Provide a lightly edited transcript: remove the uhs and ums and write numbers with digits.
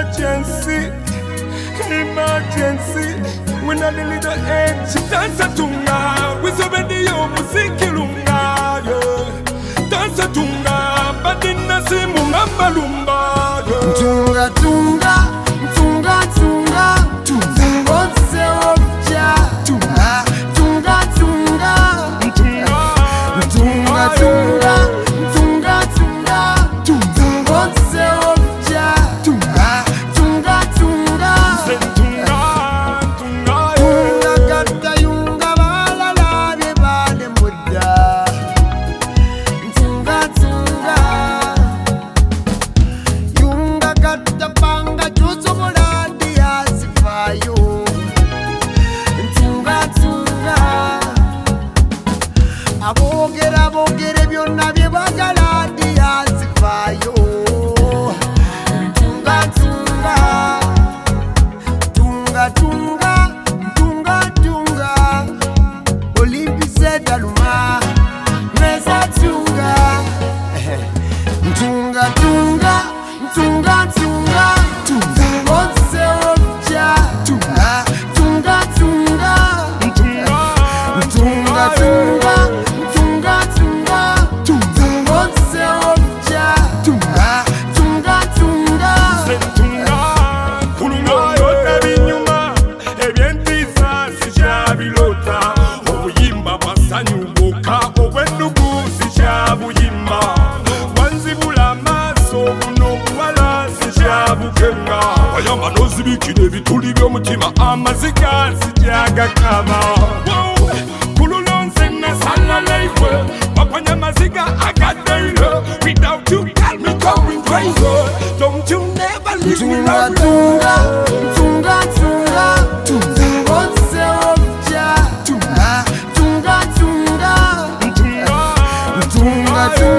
emergency. When I need the edge, dansa tunga. We so ready yo muziki lunga. Dansa tunga, badina simu ngamba lumba. Tunga tunga, tunga tunga, tunga. What's your tunga, tunga tunga, tunga, tunga tunga, tunga tunga, tunga. What's your tunga, tunga tunga, tunga, tunga. Tunga kata yunga bala la be bale muda. Tunga tunga. Panga juzo molandi asifayo. Tunga tunga. Abogere byonna bye bagalandi asifayo. Tunga tunga. Tunga tunga. Tunga tunga. Olimpise daluma. Meza tunga. Tunga tunga. Tunga tunga, tunga. What's your tunga, tunga tunga, tunga, tunga tunga, tunga tunga, tunga. What's your tunga, tunga tunga, tunga. Kulunga yota binyuma, ebyentisa sishabilota. Obuyimba basanyuka, obwendugu sishabuyimba. Wanzibula maso buno buwala sishabukenga. Wayamba nozibikira ebituli by'omutima amaziga sijagakaba. Kululonse nasala life, wapanya amaziga agadeire. Without you got me going crazy. Don't you never leave me alone. tunga, tunga, tunga, tunga. What's your tunga, tunga tunga, tunga, tunga.